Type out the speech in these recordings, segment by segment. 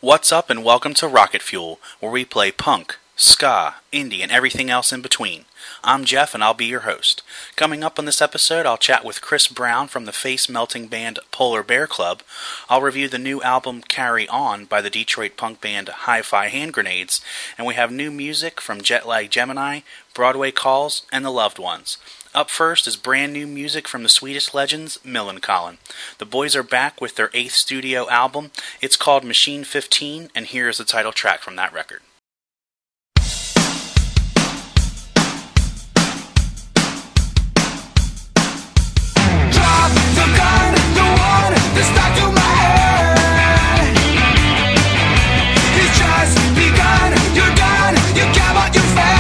What's up and welcome to Rocket Fuel, where we play punk, ska, indie, and everything else in between. I'm Jeff and I'll be your host. Coming up on this episode, I'll chat with Chris Brown from the face-melting band Polar Bear Club. I'll review the new album Carry On by the Detroit punk band Hi-Fi Hand Grenades, and we have new music from Jetlag Gemini, Broadway Calls, and The Loved Ones. Up first is brand new music from the Swedish legends, Millencolin. The boys are back with their 8th studio album. It's called Machine 15, and here is the title track from that record. Drop the gun, the one that stuck to my head. It's just begun, you're done, you get what you fed.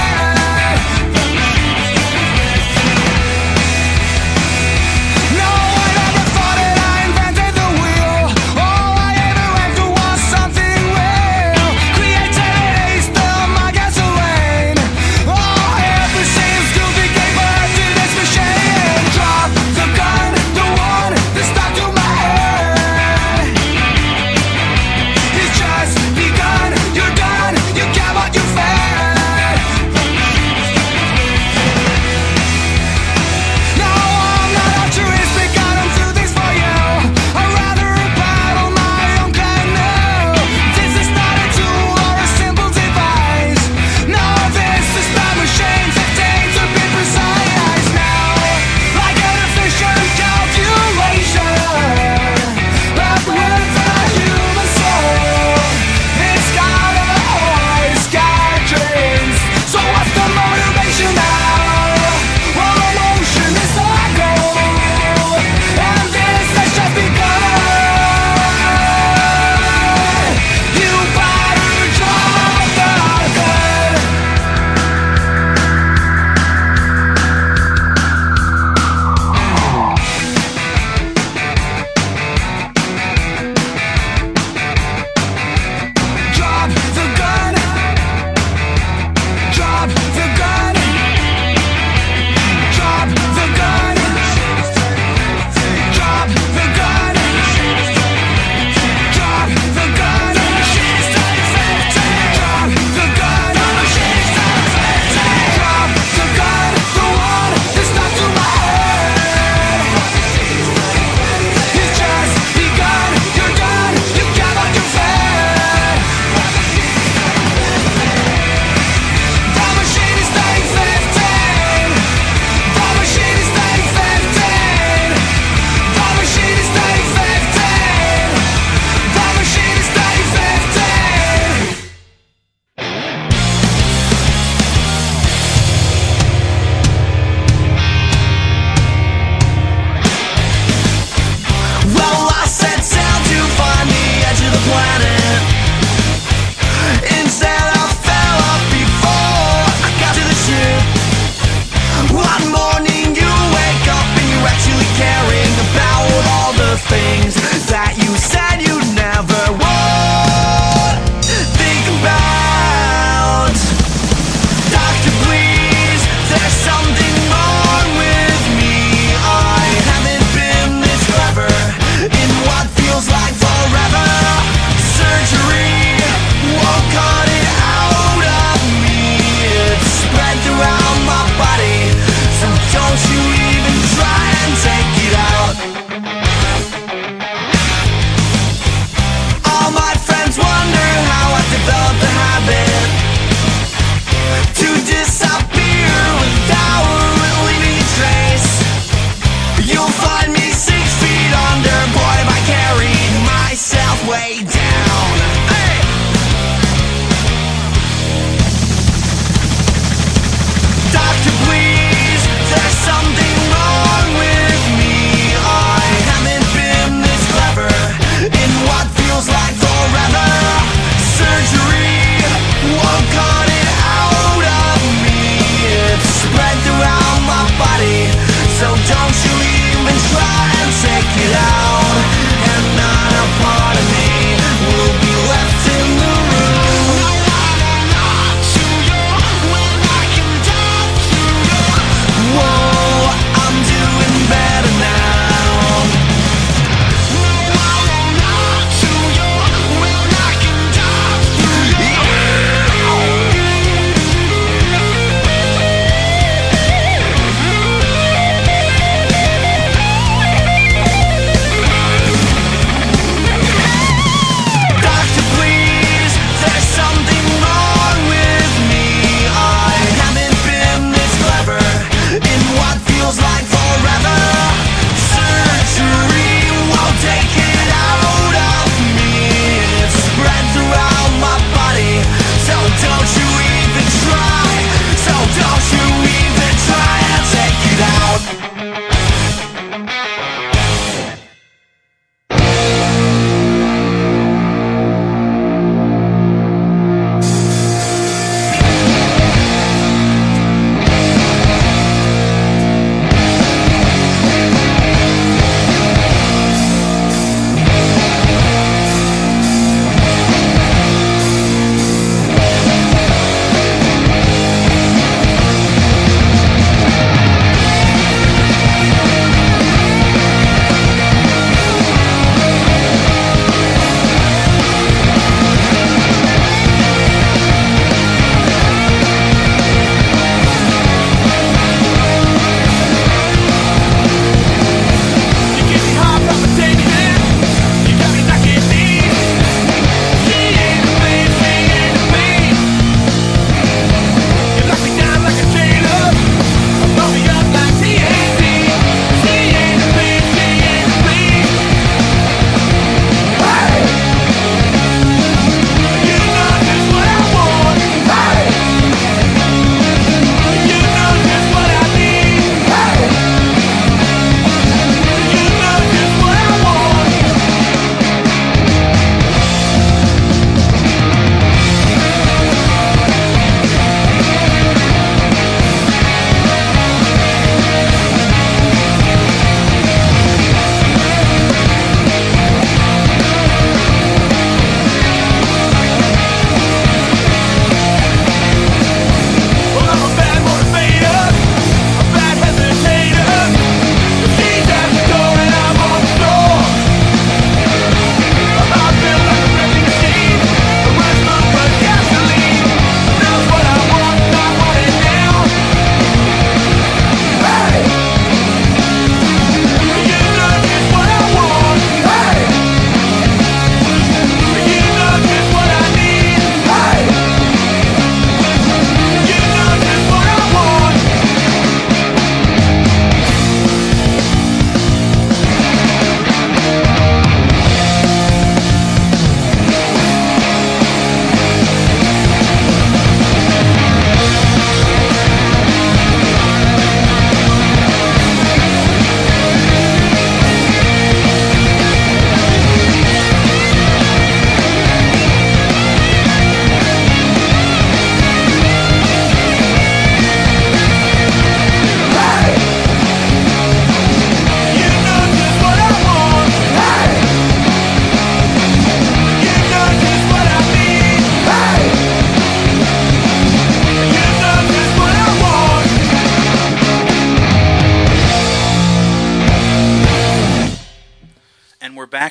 Surgery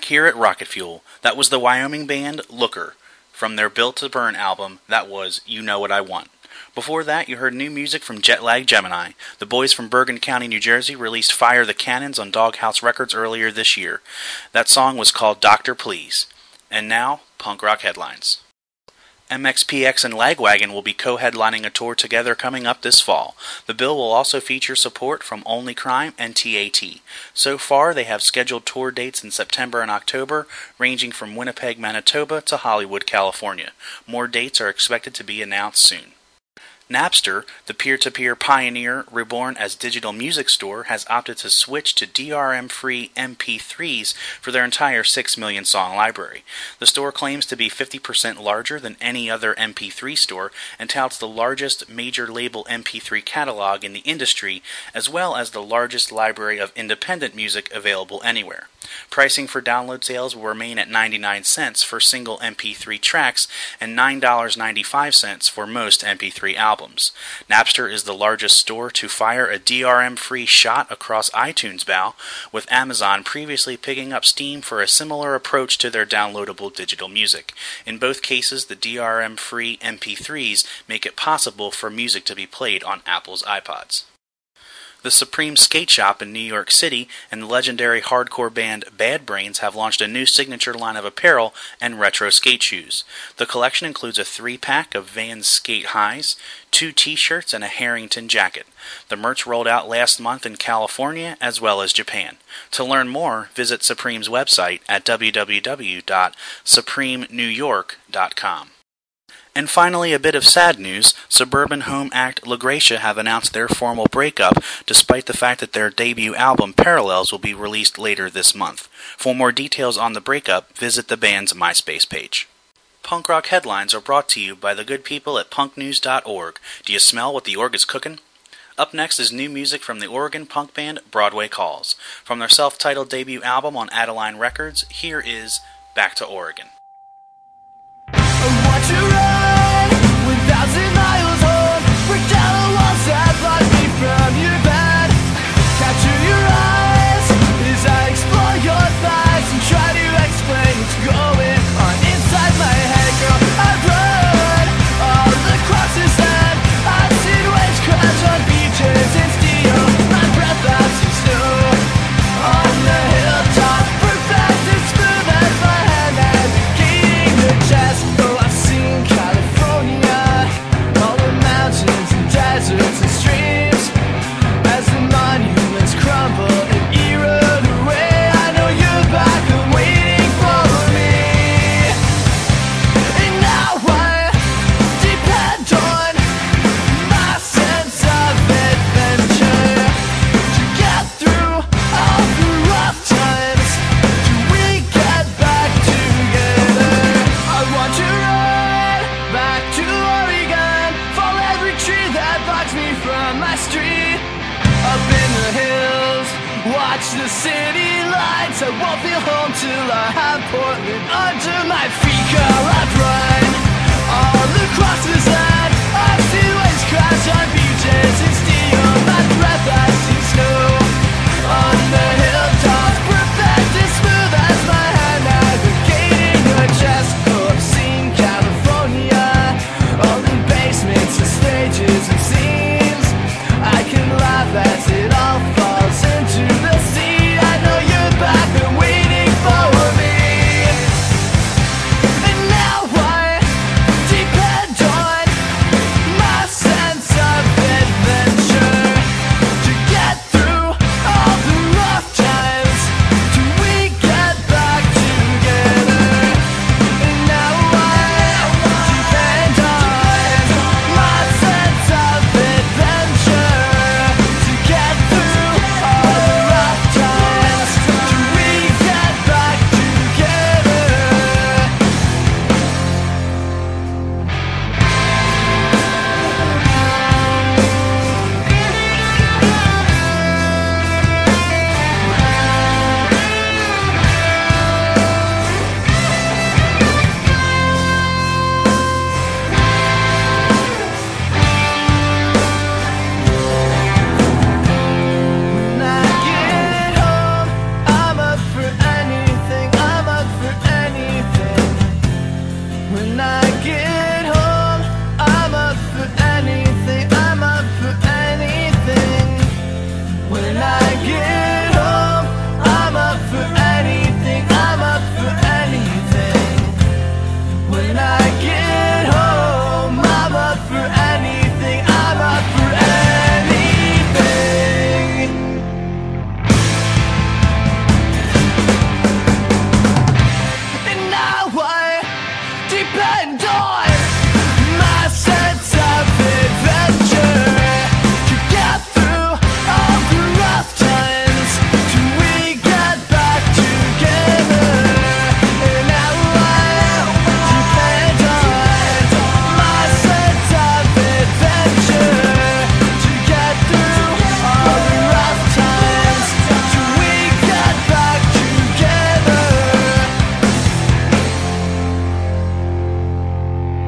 back here at Rocket Fuel. That was the Wyoming band Looker from their Built to Burn album. That was You Know What I Want. Before that, you heard new music from Jetlag Gemini. The boys from Bergen County, New Jersey released Fire the Cannons on Doghouse Records earlier this year. That song was called Doctor Please. And now, punk rock headlines. MXPX and Lagwagon will be co-headlining a tour together coming up this fall. The bill will also feature support from Only Crime and TAT. So far, they have scheduled tour dates in September and October, ranging from Winnipeg, Manitoba to Hollywood, California. More dates are expected to be announced soon. Napster, the peer-to-peer pioneer reborn as digital music store, has opted to switch to DRM-free MP3s for their entire 6 million song library. The store claims to be 50% larger than any other MP3 store and touts the largest major label MP3 catalog in the industry, as well as the largest library of independent music available anywhere. Pricing for download sales will remain at 99 cents for single MP3 tracks and $9.95 for most MP3 albums. Napster is the largest store to fire a DRM-free shot across iTunes bow, with Amazon previously picking up steam for a similar approach to their downloadable digital music. In both cases, the DRM-free MP3s make it possible for music to be played on Apple's iPods. The Supreme Skate Shop in New York City and the legendary hardcore band Bad Brains have launched a new signature line of apparel and retro skate shoes. The collection includes a 3-pack of Vans skate highs, 2 t-shirts, and a Harrington jacket. The merch rolled out last month in California as well as Japan. To learn more, visit Supreme's website at www.supremenewyork.com. And finally, a bit of sad news. Suburban Home act La Gracia have announced their formal breakup, despite the fact that their debut album Parallels will be released later this month. For more details on the breakup, visit the band's MySpace page. Punk rock headlines are brought to you by the good people at punknews.org. Do you smell what the org is cooking? Up next is new music from the Oregon punk band Broadway Calls. From their self-titled debut album on Adeline Records, here is Back to Oregon. Watch you run 1,000 miles home. Break down the walls that block me from your bed. Capture your eyes as I explore your thighs and try to explain what's going on inside my head. Girl, I run all across this land. I've seen waves crash on beaches and steal my breath out to snow on the hilltop. Perfect and smooth as my hand and gaining the chest. Deserts and streams, as the monuments crumble and erode away, I know you're back and waiting for me. And now I depend on my sense of adventure to get through all the rough times till we get back together. I want to run back to Oregon, fall every tree that blocks me from my street. Up in the hills, watch the city lights. I won't feel home till I have Portland under my feet. Girl, I've run all across this land. I've seen waves crash on beaches and steal my breath as you snow on the hilltops. Perfect and smooth as my hand navigating your chest. Oh, I've seen California, all the basements and stages and scenes. I can laugh as it all falls into the sea. I know you're back and waiting for me. And now When I get home, I'm up for anything, I'm up for anything. When I get home, I'm up for anything, I'm up for anything. When I get home, I'm up for anything, I'm up for anything. And now I depend on my sense of adventure to get through all the rough times till we get back together. And now I depend on my sense of adventure to get through all the rough times till we get back together.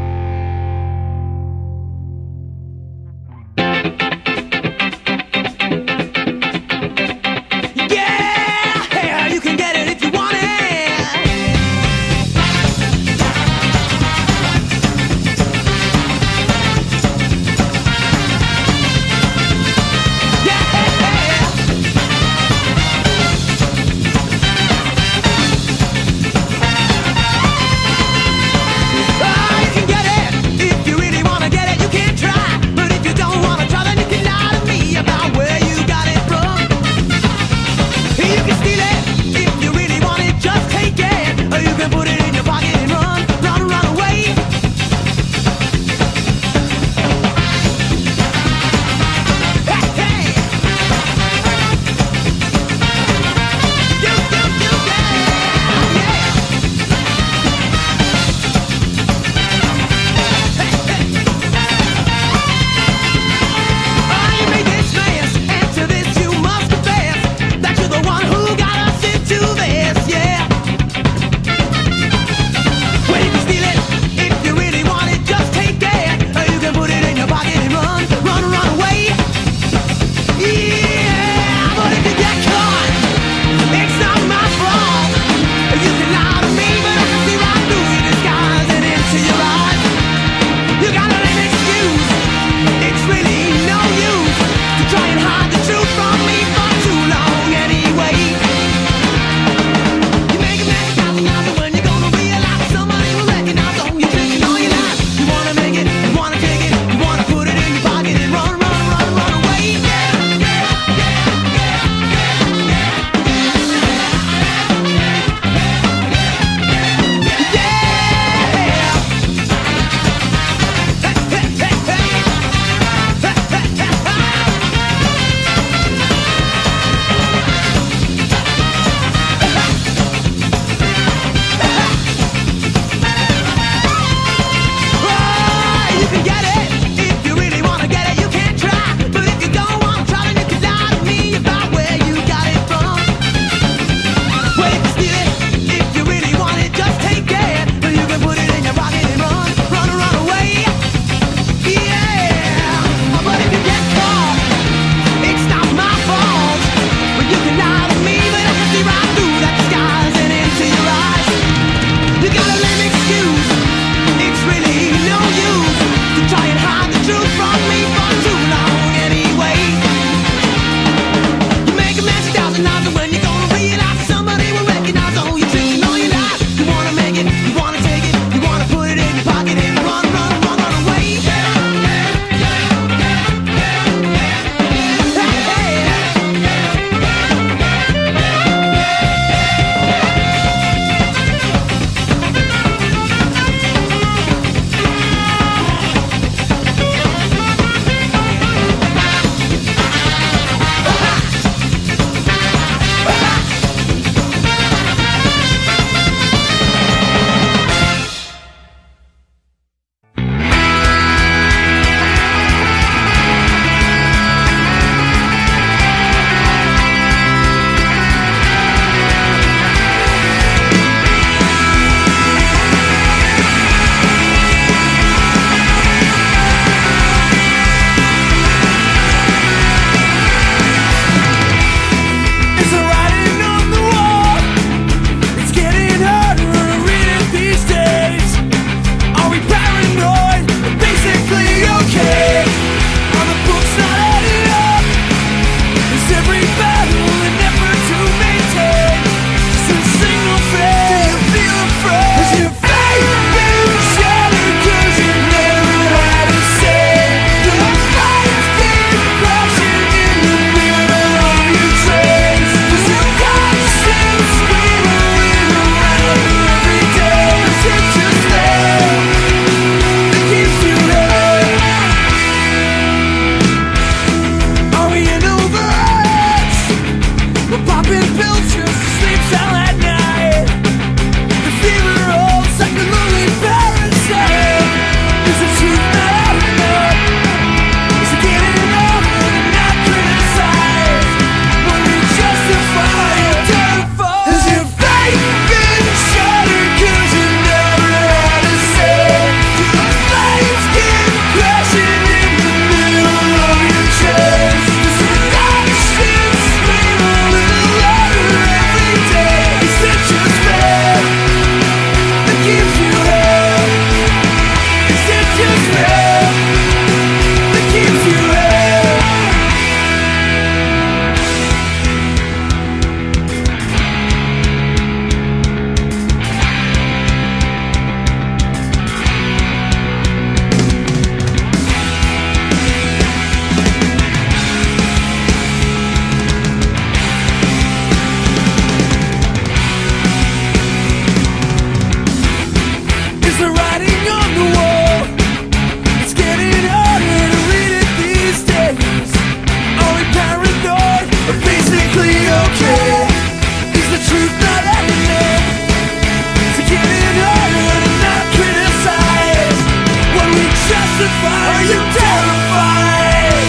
writing on the wall. It's getting harder to read it these days. Are we paranoid or basically okay? Is the truth not evident? It's getting harder to not criticize what we justify. Are you terrified?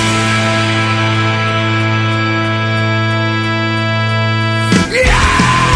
Yeah!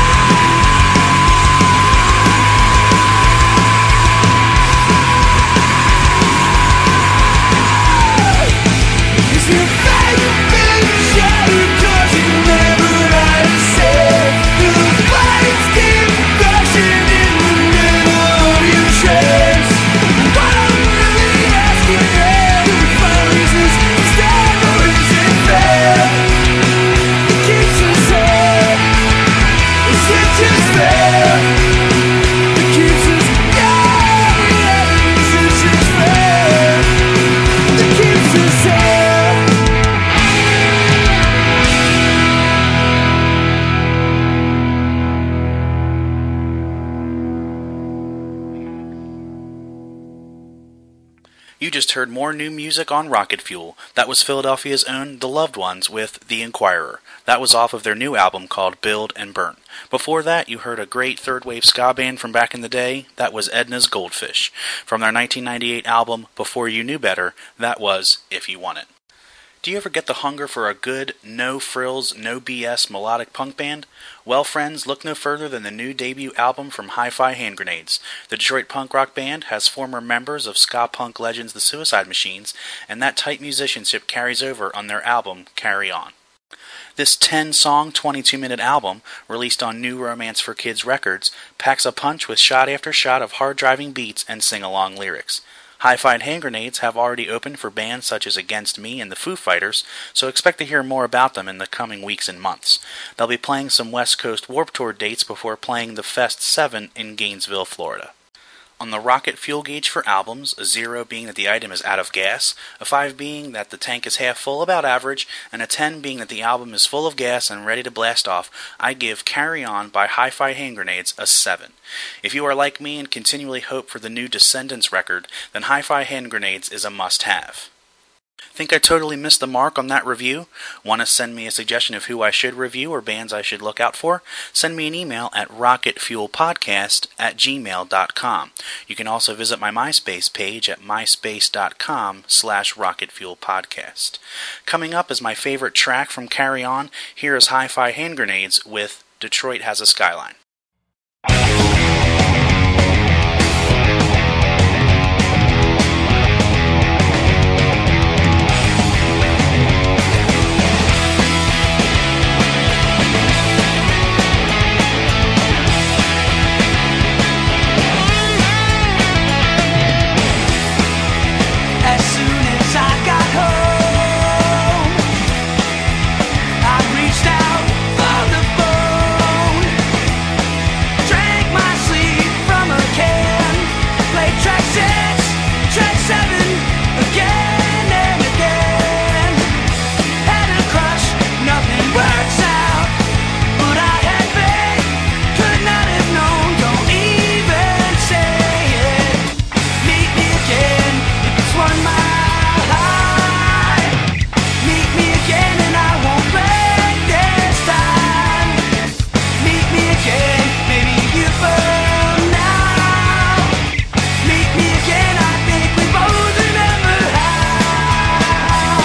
You just heard more new music on Rocket Fuel. That was Philadelphia's own The Loved Ones with The Inquirer. That was off of their new album called Build and Burn. Before that, you heard a great third-wave ska band from back in the day. That was Edna's Goldfish. From their 1998 album, Before You Knew Better, that was If You Want It. Do you ever get the hunger for a good, no-frills, no-BS melodic punk band? Well, friends, look no further than the new debut album from Hi-Fi Hand Grenades. The Detroit punk rock band has former members of ska punk legends The Suicide Machines, and that tight musicianship carries over on their album, Carry On. This 10-song, 22-minute album, released on New Romance for Kids Records, packs a punch with shot after shot of hard-driving beats and sing-along lyrics. Hi-Fi Hand Grenades have already opened for bands such as Against Me and the Foo Fighters, so expect to hear more about them in the coming weeks and months. They'll be playing some West Coast Warped Tour dates before playing the Fest 7 in Gainesville, Florida. On the rocket fuel gauge for albums, a 0 being that the item is out of gas, a 5 being that the tank is half full, about average, and a 10 being that the album is full of gas and ready to blast off, I give Carry On by Hi-Fi Hand Grenades a 7. If you are like me and continually hope for the new Descendants record, then Hi-Fi Hand Grenades is a must-have. Think I totally missed the mark on that review? Want to send me a suggestion of who I should review or bands I should look out for? Send me an email at rocketfuelpodcast@gmail.com. You can also visit my MySpace page at myspace.com/rocketfuelpodcast. Coming up is my favorite track from Carry On. Here is Hi-Fi Hand Grenades with Detroit Has a Skyline. As soon as I got home, I reached out for the phone, drank my sleep from a can, played track 6, track 7, again and again. Had a crush, nothing works out, but I had faith, could not have known, don't even say it. Meet me again if it's 1 mile. Meet me again and I won't break this time. Meet me again, maybe you burn now. Meet me again, I think we both remember how.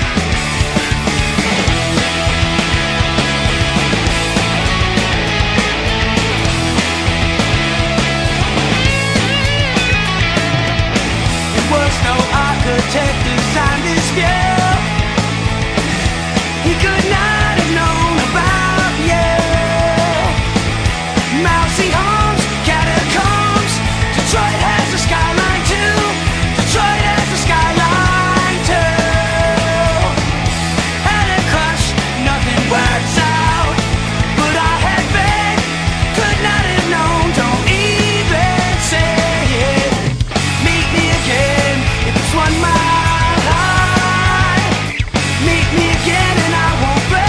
It was no architect designed this view. He could not have known about you. Mousy homes, catacombs. Detroit has a skyline too. Detroit has a skyline too. Had a crush, nothing works out, but I had faith, could not have known, don't even say it. Meet me again if it's 1 mile high. Meet me again and I won't break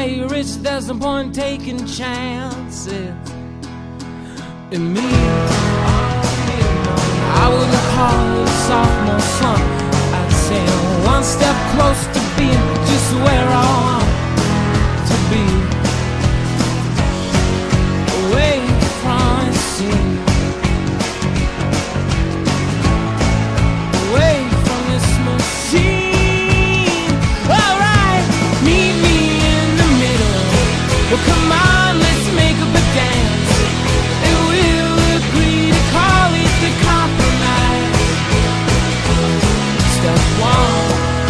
say you're rich, there's no point taking chances. In me, I wouldn't call it sophomore slump. I'd say I'm one step close to being just where I want to be. Away from the sea, away from this machine. Alright, meet me in the middle. Well, come on, let's make up a dance. And we'll agree to call it the compromise. Step one,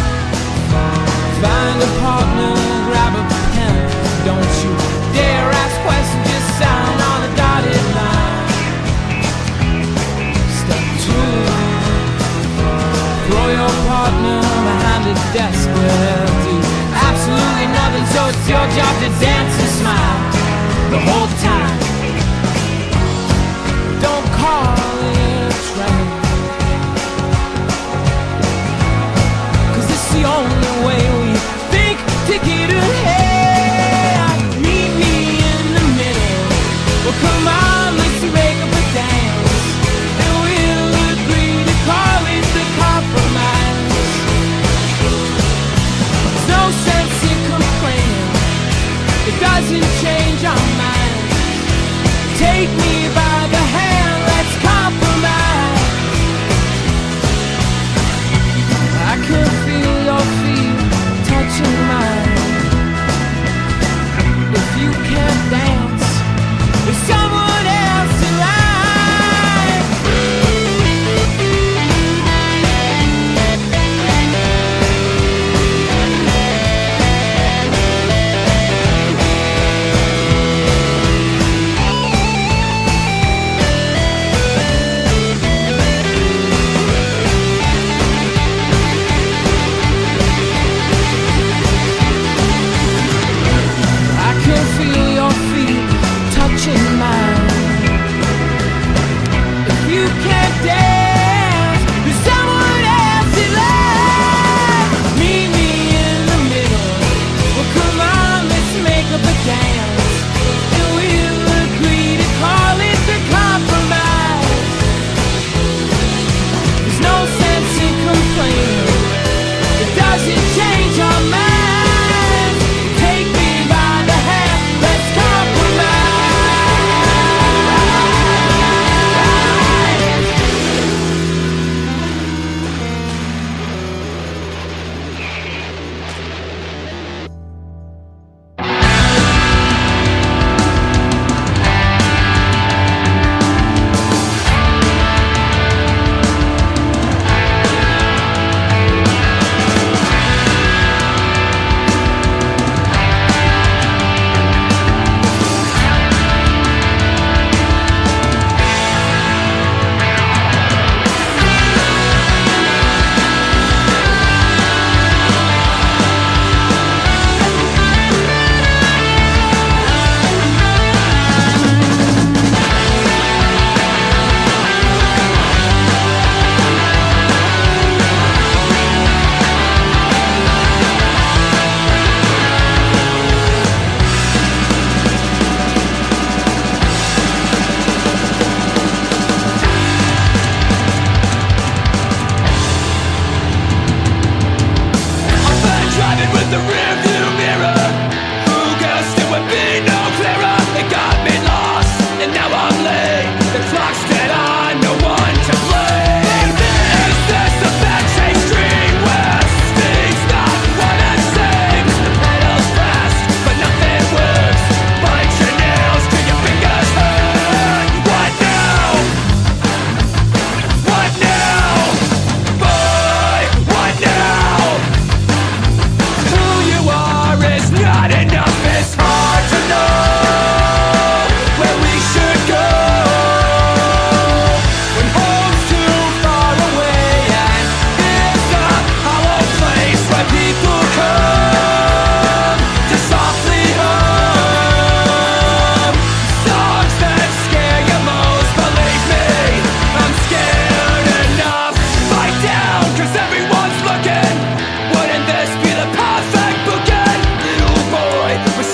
find a partner, grab a pen. Don't you dare ask questions, just sign on the dotted line. Step two, throw your partner behind the desk where they'll do absolutely nothing, so it's your job to dance and smile the whole time. Don't call it a trap, 'cause it's the only way we think to get ahead. Meet me in the middle. Well, come on, let's make up a dance, and we'll agree to call it the compromise. There's no sense in complaining, it doesn't change our minds. Take me by the hand, let's compromise. I can feel your feet touching mine. If you can't dance, there's someone else in line. I can feel your feet touching mine. If you can't dance, there's someone else in line. Meet me in the middle. Well, come on, let's make up a dance, and we'll agree to call it the compromise. There's no sense in complaining, it doesn't change our minds. Take me by the hand, let's compromise. I've been driving with the rearview mirror. Who guessed it would be no clearer? It got me lost, and now I'm late. The clock's dead on, no one to blame. Is this a bad chase dream where things not what it seems? The pedals fast, but nothing works. Bite your nails till your fingers hurt. What now? What now? Boy, what now? Who you are is not enough, it's hard to know where we should go when home's too far away and it's a hollow place where people come to softly hum songs that scare you most. Believe me, I'm scared enough. Fight down, 'cause everyone's looking. Wouldn't this be the perfect bookend? Little boy with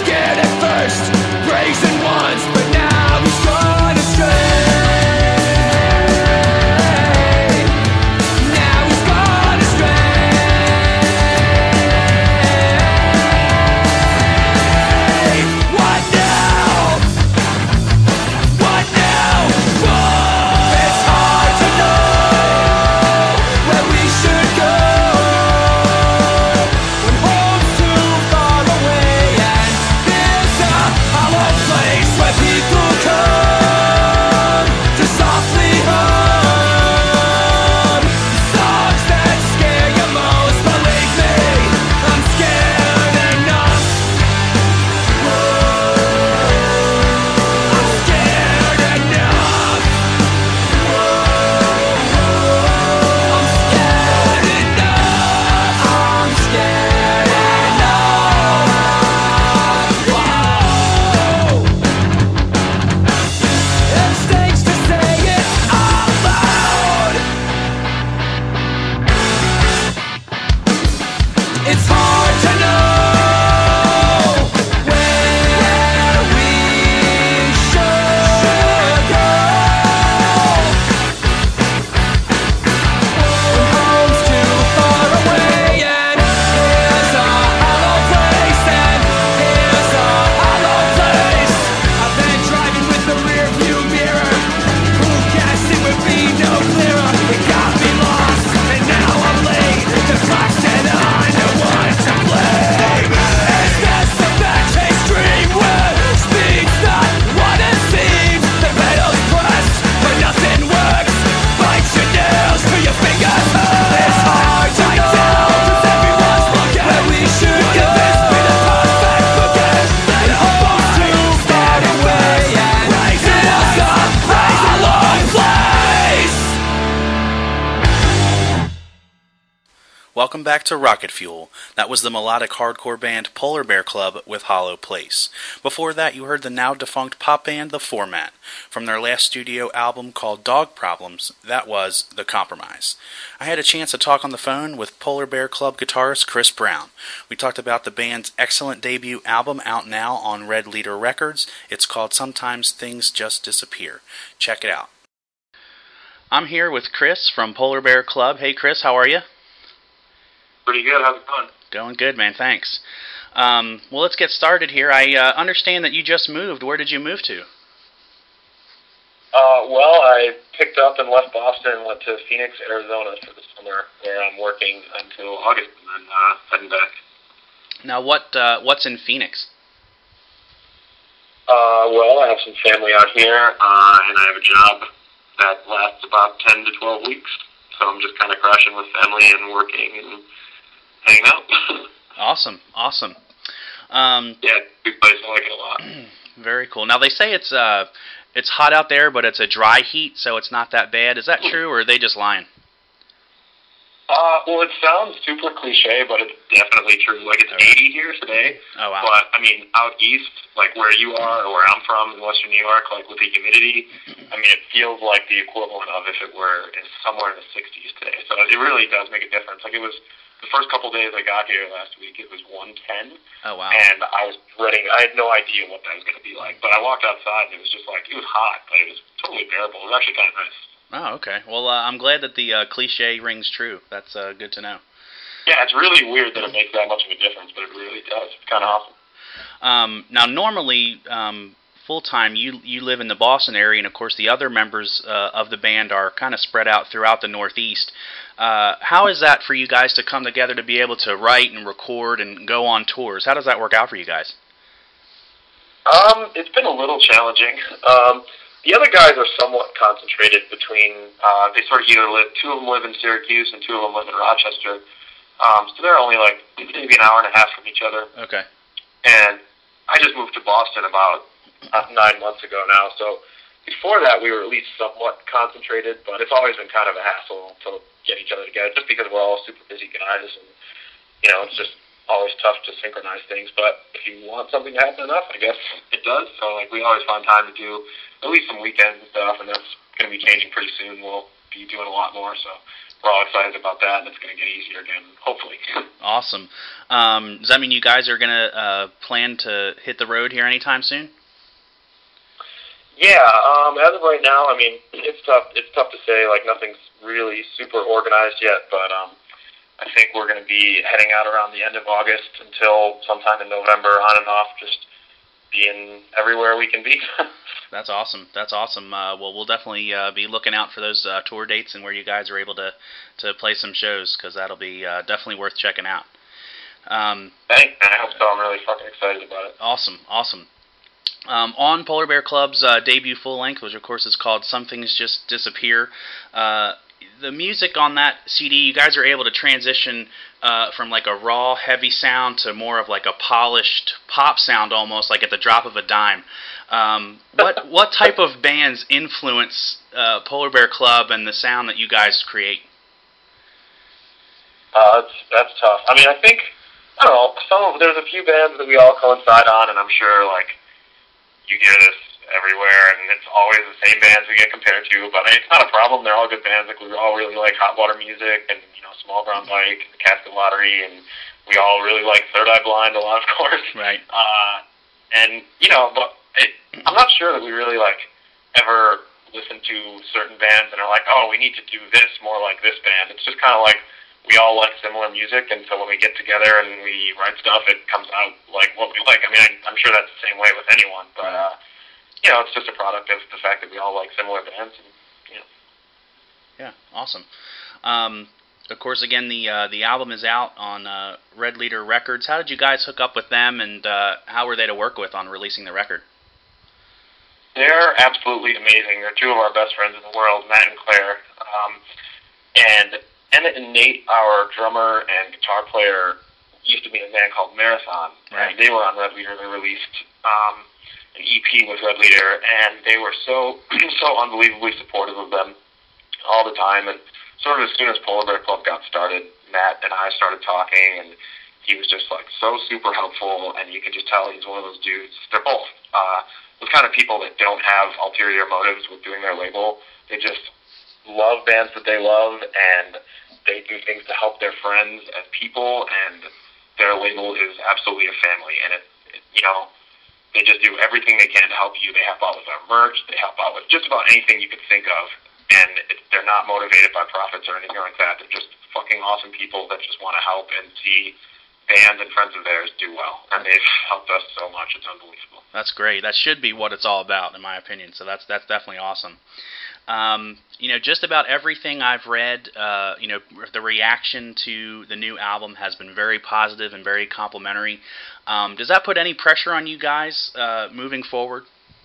Welcome back to Rocket Fuel. That was the melodic hardcore band Polar Bear Club with Hollow Place. Before that, you heard the now-defunct pop band The Format. From their last studio album called Dog Problems, that was The Compromise. I had a chance to talk on the phone with Polar Bear Club guitarist Chris Brown. We talked about the band's excellent debut album out now on Red Leader Records. It's called Sometimes Things Just Disappear. Check it out. I'm here with Chris from Polar Bear Club. Hey Chris, how are you? Pretty good. How's it going? Going good, man. Thanks. Well, let's get started here. I understand that you just moved. Where did you move to? Well, I picked up and left Boston and went to Phoenix, Arizona for the summer, where I'm working until August and then heading back. Now, what's in Phoenix? Well, I have some family out here, and I have a job that lasts about 10 to 12 weeks. So I'm just kind of crashing with family and working and hanging out. Awesome. Yeah, big place. I like it a lot. Very cool. Now, they say it's hot out there, but it's a dry heat, so it's not that bad. Is that true, or are they just lying? Well, it sounds super cliche, but it's definitely true. Like, it's 80 here today. Oh, wow. But, I mean, out east, like where you are or where I'm from in Western New York, like with the humidity, I mean, it feels like the equivalent of if it were somewhere in the 60s today. So it really does make a difference. Like, it was the first couple days I got here last week, it was 110. Oh, wow. And I was dreading, I had no idea what that was going to be like. But I walked outside and it was just like, it was hot, but it was totally bearable. It was actually kind of nice. Oh, okay. Well, I'm glad that the cliche rings true. That's good to know. Yeah, it's really weird that it makes that much of a difference, but it really does. It's kind of awesome. Now, normally, full-time, you live in the Boston area, and, of course, the other members of the band are kind of spread out throughout the Northeast. How is that for you guys to come together to be able to write and record and go on tours? How does that work out for you guys? It's been a little challenging. The other guys are somewhat concentrated between, they sort of either live, two of them live in Syracuse and two of them live in Rochester. So they're only like maybe an hour and a half from each other. Okay. And I just moved to Boston about 9 months ago now. So before that, we were at least somewhat concentrated, but it's always been kind of a hassle to get each other together just because we're all super busy guys. And, you know, it's just always tough to synchronize things. But if you want something to happen enough, I guess it does. So, like, we always find time to do at least some weekends and stuff, and that's going to be changing pretty soon. We'll be doing a lot more, so we're all excited about that, and it's going to get easier again, hopefully. Awesome. Does that mean you guys are going to plan to hit the road here anytime soon? Yeah, as of right now, I mean, it's tough to say, like, nothing's really super organized yet, but I think we're going to be heading out around the end of August until sometime in November, on and off, just being everywhere we can be. That's awesome. Well, we'll definitely be looking out for those tour dates and where you guys are able to play some shows, because that'll be definitely worth checking out. Thanks, I hope so. I'm really fucking excited about it. Awesome. On Polar Bear Club's debut full-length, which of course is called Some Things Just Disappear, the music on that CD, you guys are able to transition from like a raw, heavy sound to more of like a polished pop sound almost, like at the drop of a dime. What type of bands influence Polar Bear Club and the sound that you guys create? That's tough. I mean, I think, I don't know, there's a few bands that we all coincide on, and I'm sure, like, you hear this everywhere, and it's always the same bands we get compared to, but I mean, it's not a problem. They're all good bands. Like, we all really like Hot Water Music and, you know, Small Brown Bike and the Casket Lottery, and we all really like Third Eye Blind a lot, of course. Right. And, you know, but I'm not sure that we really, like, ever listen to certain bands and are like, oh, we need to do this more like this band. It's just kind of like we all like similar music, and so when we get together and we write stuff, it comes out like what we like. I mean, I'm sure that's the same way with anyone, but, you know, it's just a product of the fact that we all like similar bands. And, you know. Yeah, awesome. Of course, again, the album is out on Red Leader Records. How did you guys hook up with them, and how were they to work with on releasing the record? They're absolutely amazing. They're two of our best friends in the world, Matt and Claire. And Emmett and Nate, our drummer and guitar player, used to be in a band called Marathon. Right. And they were on Red Leader. They released an EP with Red Leader, and they were so unbelievably supportive of them all the time. And sort of as soon as Polar Bear Club got started, Matt and I started talking, and he was just like so super helpful, and you could just tell he's one of those dudes. They're both those kind of people that don't have ulterior motives with doing their label. They just love bands that they love, and they do things to help their friends as people, and their label is absolutely a family. And they just do everything they can to help you. They help out with our merch. They help out with just about anything you could think of. And they're not motivated by profits or anything like that. They're just fucking awesome people that just want to help and see bands and friends of theirs do well. And they've helped us so much. It's unbelievable. That's great. That should be what it's all about, in my opinion. So that's definitely awesome. Just about everything I've read, the reaction to the new album has been very positive and very complimentary. Does that put any pressure on you guys moving forward?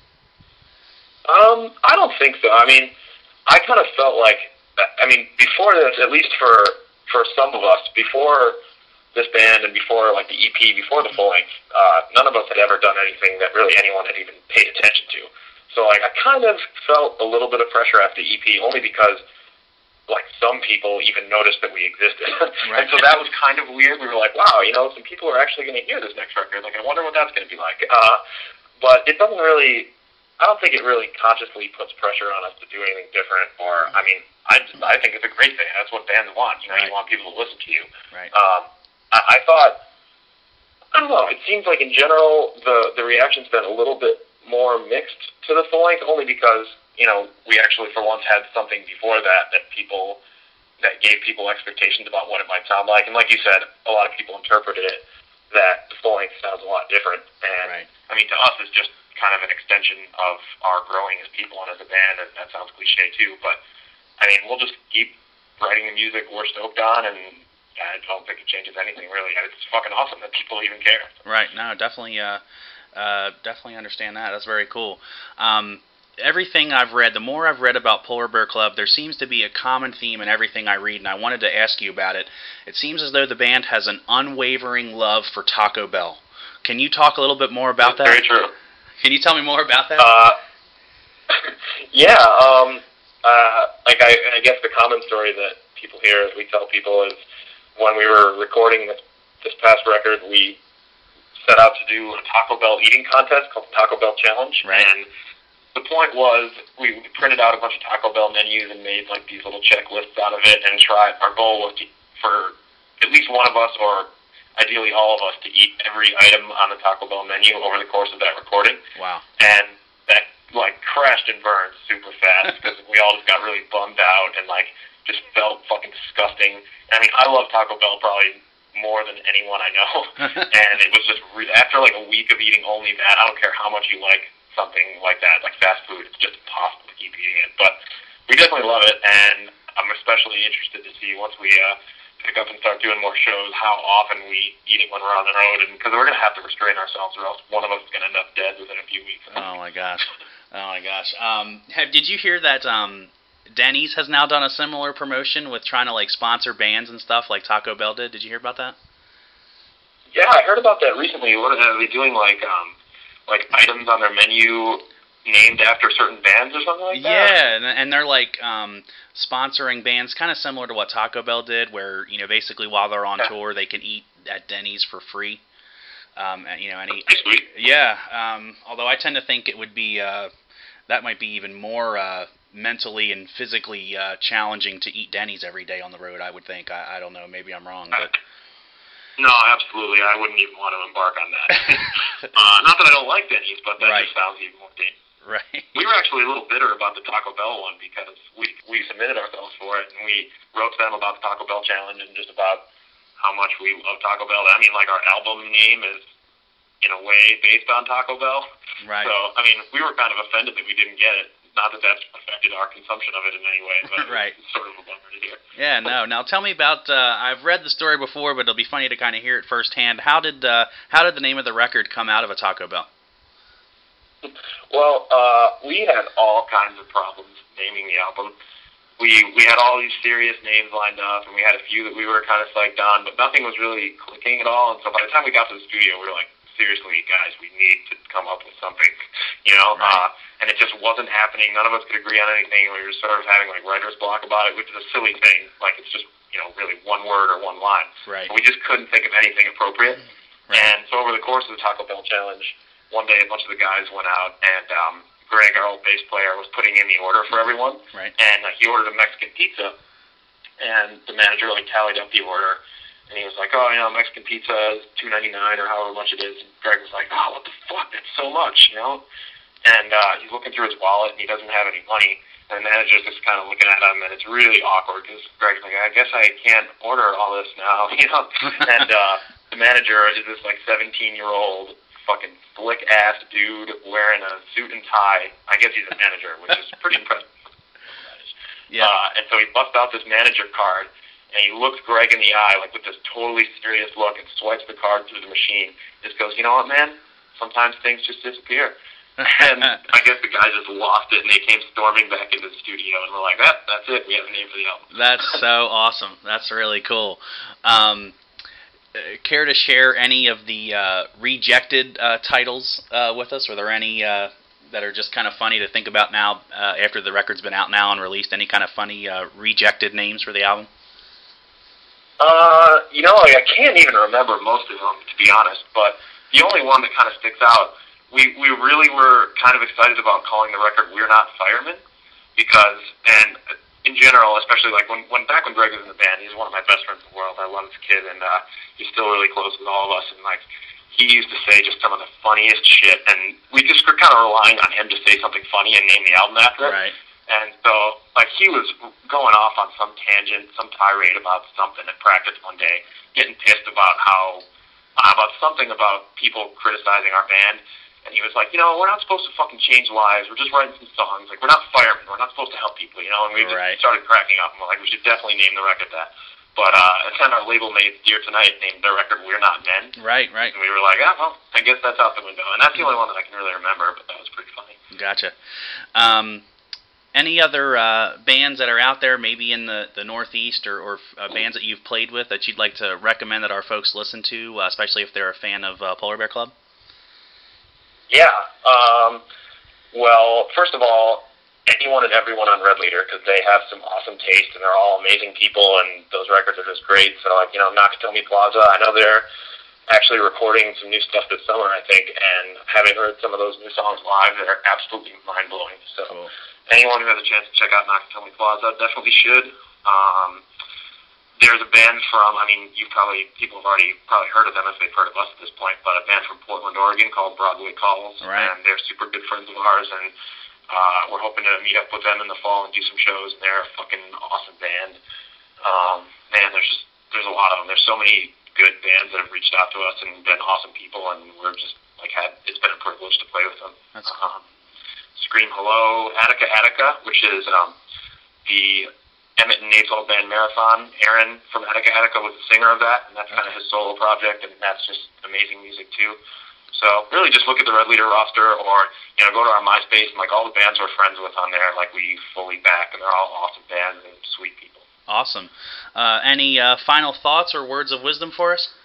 I don't think so. I mean, I kind of felt like, before this, at least for some of us, before this band and before like the EP, before the full length, none of us had ever done anything that really anyone had even paid attention to. So like I kind of felt a little bit of pressure after the EP, only because like some people even noticed that we existed. Right. And so that was kind of weird. We were like, wow, some people are actually going to hear this next record. Like, I wonder what that's going to be like. But it doesn't really, I don't think it really consciously puts pressure on us to do anything different. Or, I think it's a great thing. That's what bands want. Right. You want people to listen to you. Right. I thought, I don't know, it seems like in general the reaction's been a little bit more mixed to the full length, only because we actually for once had something before that gave people expectations about what it might sound like. And like you said, a lot of people interpreted it that the full length sounds a lot different. And right. To us it's just kind of an extension of our growing as people and as a band, and that sounds cliche too, but we'll just keep writing the music we're stoked on, and I don't think it changes anything really. It's fucking awesome that people even care. Right. No, definitely understand that. That's very cool. Everything I've read, the more I've read about Polar Bear Club, there seems to be a common theme in everything I read, and I wanted to ask you about it. It seems as though the band has an unwavering love for Taco Bell. Can you talk a little bit more about that? Very true. Can you tell me more about that? Yeah. I guess the common story that people hear, as we tell people, is when we were recording this past record, we set out to do a Taco Bell eating contest called the Taco Bell Challenge. Right. And the point was we printed out a bunch of Taco Bell menus and made like these little checklists out of it, and our goal was for at least one of us, or ideally all of us, to eat every item on the Taco Bell menu over the course of that recording. Wow. And that like crashed and burned super fast because we all just got really bummed out and like just felt fucking disgusting. I love Taco Bell probably more than anyone I know. And it was just after like a week of eating only that, I don't care how much you like something like that, like fast food, it's just impossible to keep eating it. But we definitely love it, and I'm especially interested to see once we pick up and start doing more shows how often we eat it when we're on the road, and because we're going to have to restrain ourselves, or else one of us is going to end up dead within a few weeks. Oh my gosh. Did you hear that Denny's has now done a similar promotion with trying to like sponsor bands and stuff like Taco Bell did? Did you hear about that? Yeah, I heard about that recently. What are they doing, like items on their menu named after certain bands or something like that? Yeah, and they're like sponsoring bands kind of similar to what Taco Bell did, where basically while they're on tour they can eat at Denny's for free. Sweet. Yeah. Although I tend to think it would be that might be even more mentally and physically challenging to eat Denny's every day on the road. I would think. I don't know. Maybe I'm wrong, but. No, absolutely. I wouldn't even want to embark on that. Not that I don't like Denny's, but that just sounds even more dangerous. Right. We were actually a little bitter about the Taco Bell one because we submitted ourselves for it, and we wrote to them about the Taco Bell Challenge and just about how much we love Taco Bell. Our album name is, in a way, based on Taco Bell. Right. So, we were kind of offended that we didn't get it. Not that that's affected our consumption of it in any way, but right. It's sort of a bummer to hear. Yeah, no. Now tell me about, I've read the story before, but it'll be funny to kind of hear it firsthand. How did the name of the record come out of a Taco Bell? Well, we had all kinds of problems naming the album. We had all these serious names lined up, and we had a few that we were kind of psyched on, but nothing was really clicking at all. And so by the time we got to the studio, we were like, seriously, guys, we need to come up with something, Right. and it just wasn't happening. None of us could agree on anything. We were sort of having like writer's block about it, which is a silly thing. Like it's just really one word or one line. Right. But we just couldn't think of anything appropriate. Right. And so over the course of the Taco Bell challenge, one day a bunch of the guys went out and Greg, our old bass player, was putting in the order for everyone. Right. And he ordered a Mexican pizza, and the manager tallied up the order, and he was like, "Oh, Mexican pizza is $2.99 or however much it is." And Greg was like, "Oh, what the fuck? That's so much, And he's looking through his wallet, and he doesn't have any money. And the manager's just kind of looking at him, and it's really awkward because Greg's like, "I guess I can't order all this now," And the manager is this like 17-year-old fucking slick-ass dude wearing a suit and tie. I guess he's a manager, which is pretty impressive. Yeah. And so he busts out this manager card, and he looks Greg in the eye, like with this totally serious look, and swipes the card through the machine. Just goes, "You know what, man? Sometimes things just disappear." And I guess the guys just lost it, and they came storming back into the studio, and we're like, that's it. We have a name for the album. That's so awesome. That's really cool. Care to share any of the rejected titles with us? Are there any that are just kind of funny to think about now after the record's been out now and released? Any kind of funny rejected names for the album? I can't even remember most of them, to be honest, but the only one that kind of sticks out, we really were kind of excited about calling the record We're Not Firemen, because, and in general, especially like back when Greg was in the band, he's one of my best friends in the world. I love this kid, and he's still really close with all of us, and like, he used to say just some of the funniest shit, and we just were kind of relying on him to say something funny and name the album after it. Right. And so, like, he was going off on some tangent, some tirade about something at practice one day, getting pissed about something about people criticizing our band. And he was like, we're not supposed to fucking change lives. We're just writing some songs. Like, we're not firemen. We're not supposed to help people, And we just started cracking up. And we're like, we should definitely name the record that. But then our label mates, Dear Tonight, named their record We're Not Men. Right. And we were like, I guess that's out the window. And that's the only one that I can really remember, but that was pretty funny. Gotcha. Any other bands that are out there, maybe in the Northeast, or bands that you've played with that you'd like to recommend that our folks listen to, especially if they're a fan of Polar Bear Club? Yeah. Well, first of all, anyone and everyone on Red Leader, because they have some awesome taste, and they're all amazing people, and those records are just great. So, Nakatomi Plaza, I know they're actually recording some new stuff this summer, I think, and having heard some of those new songs live, they're absolutely mind-blowing. So, cool. Anyone who has a chance to check out Nakatomi Plaza definitely should. There's a band from, people have already probably heard of them if they've heard of us at this point, but a band from Portland, Oregon called Broadway Calls, and they're super good friends of ours, and we're hoping to meet up with them in the fall and do some shows, and they're a fucking awesome band. There's a lot of them. There's so many good bands that have reached out to us and been awesome people, and we're just, it's been a privilege to play with them. That's cool. Scream Hello, Attica, which is the Emmett and Nate's old band Marathon. Aaron from Attica was the singer of that, and that's kind of his solo project, and that's just amazing music too. So really just look at the Red Leader roster, or go to our MySpace, and all the bands we're friends with on there, we fully back, and they're all awesome bands and sweet people. Awesome. Any final thoughts or words of wisdom for us?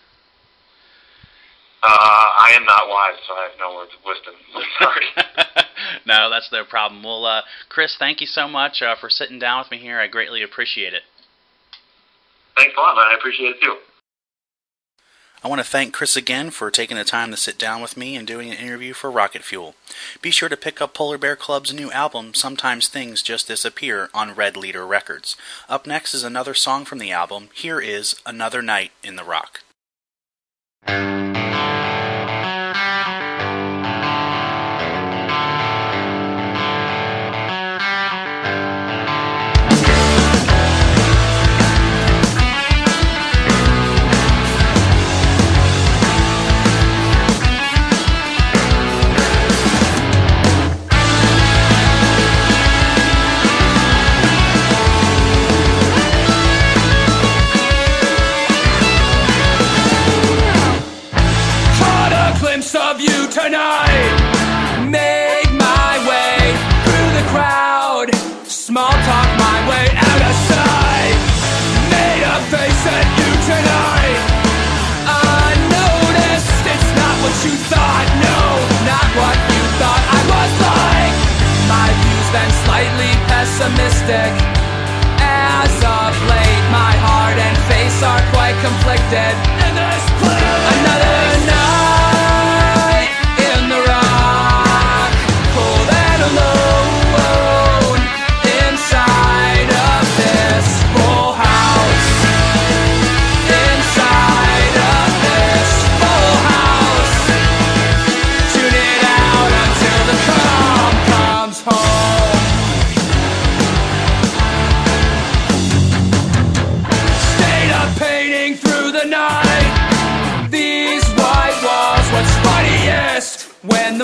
I am not wise, so I have no words of wisdom. Sorry. No, that's no problem. Well, Chris, thank you so much for sitting down with me here. I greatly appreciate it. Thanks a lot, man. I appreciate it, too. I want to thank Chris again for taking the time to sit down with me and doing an interview for Rocket Fuel. Be sure to pick up Polar Bear Club's new album, Sometimes Things Just Disappear, on Red Leader Records. Up next is another song from the album. Here is Another Night in the Rock.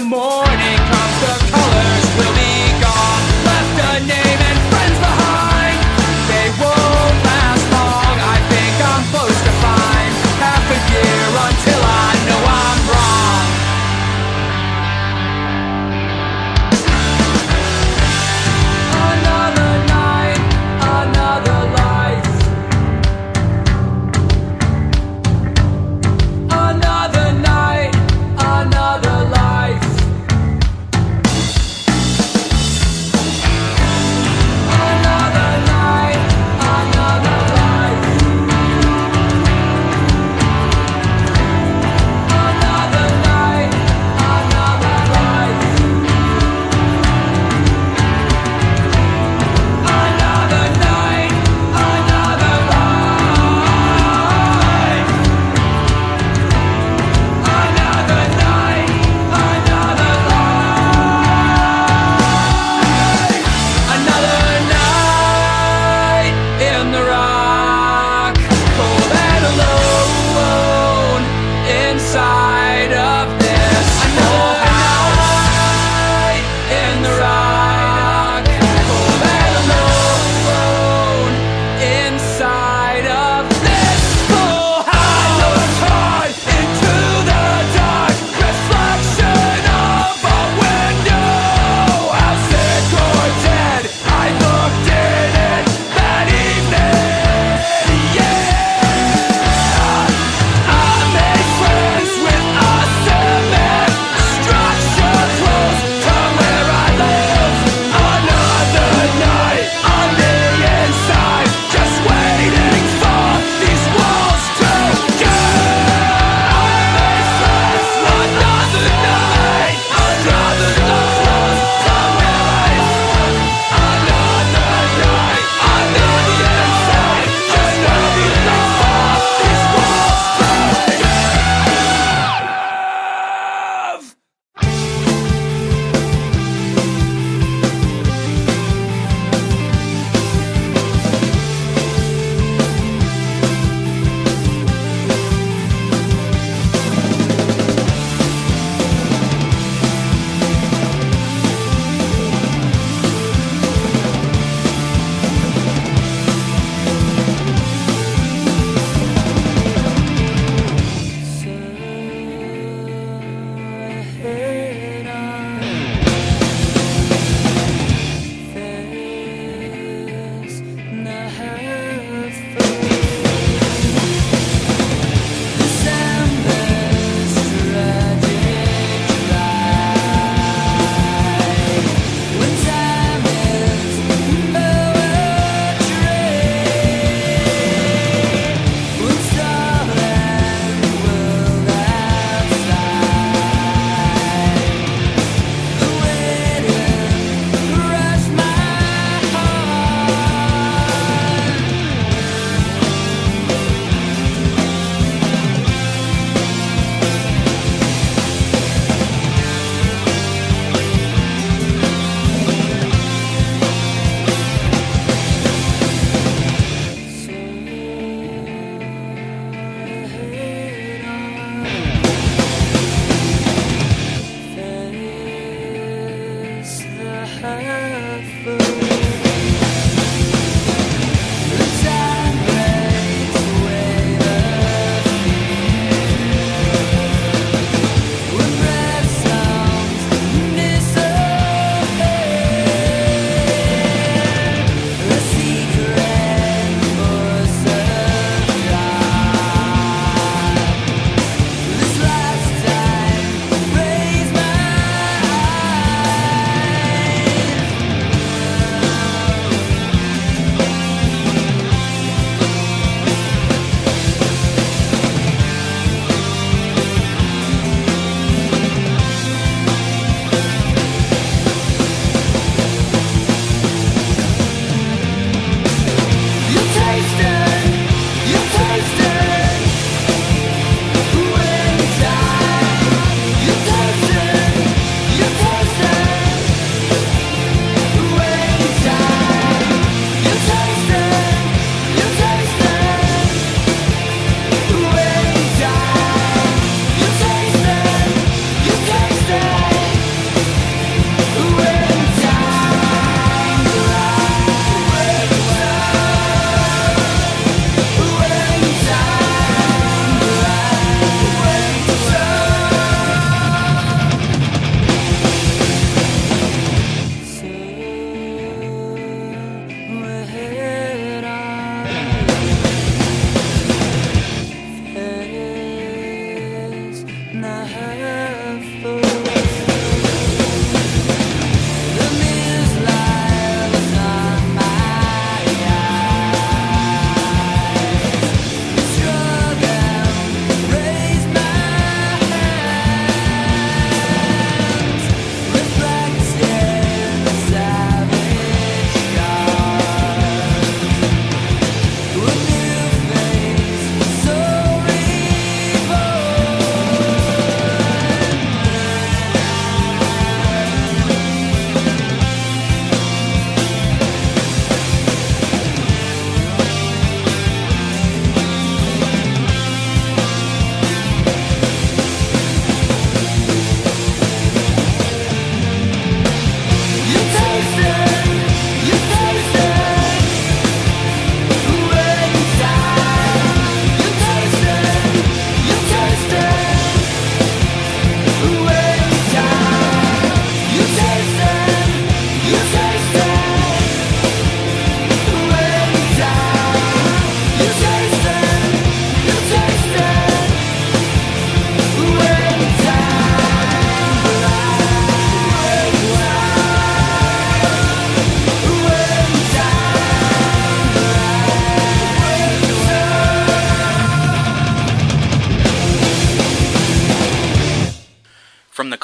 morning comes, the colors will be gone. Left a name and friends behind. They won't last long. I think I'm close to fine. Half a year until I know I'm wrong. Another night, another life. Another night, another life.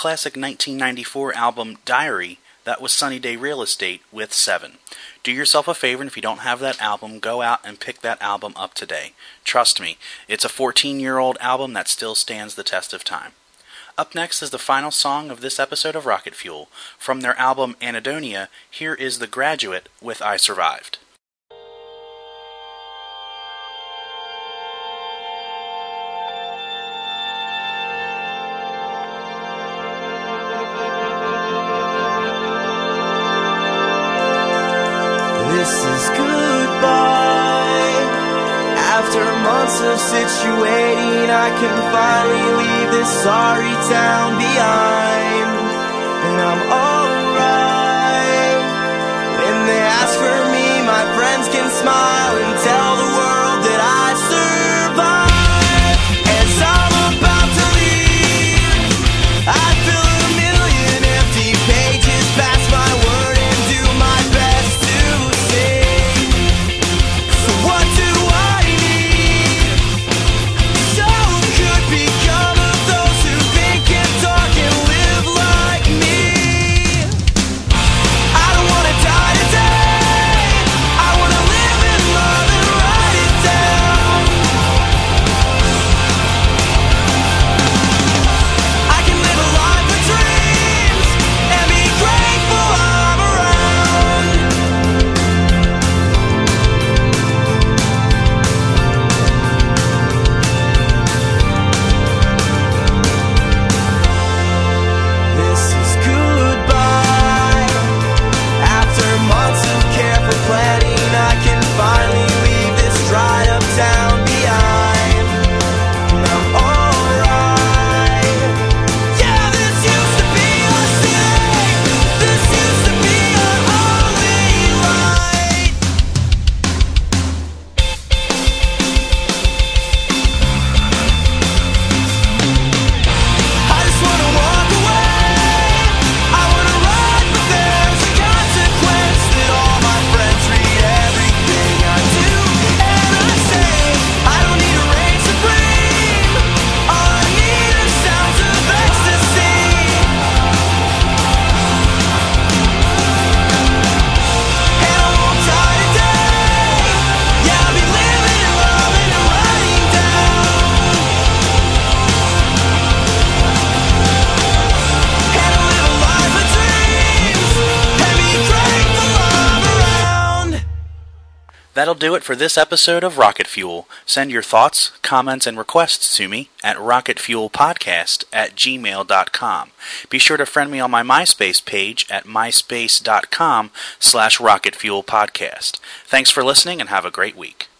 classic 1994 album Diary, that was Sunny Day Real Estate with 7. Do yourself a favor, and if you don't have that album, go out and pick that album up today. Trust me, it's a 14-year-old album that still stands the test of time. Up next is the final song of this episode of Rocket Fuel. From their album Anadonia, here is The Graduate with I Survived. This is goodbye. After months of situating, I can finally leave this sorry town behind. And I'm alright. When they ask for me, my friends can smile and tell the world that I survived. As I'm about to leave, I fill a million empty pages, pass my word and do my best to sing. So what do I need? So could become of those who think and talk and live like me. I don't wanna die today. I wanna live and love and write it down. I can live a life of dreams and be grateful I'm around. This is goodbye. After months of careful planning, I can finally leave this dried up town behind. And I'm alright. Yeah, this used to be our city. This used to be our only light. I just wanna walk away. I wanna run, but there's a consequence that all my friends read everything I do and I say. I don't need a reign supreme. All I need are sounds of ecstasy. And I won't die today. Yeah, I'll be living, loving, and writing down. And I'll live a life of dreams and be grateful I'm around. That'll do it for this episode of Rocket Fuel. Send your thoughts, comments, and requests to me at rocketfuelpodcast@gmail.com. Be sure to friend me on my MySpace page at myspace.com/rocketfuelpodcast. Thanks for listening and have a great week.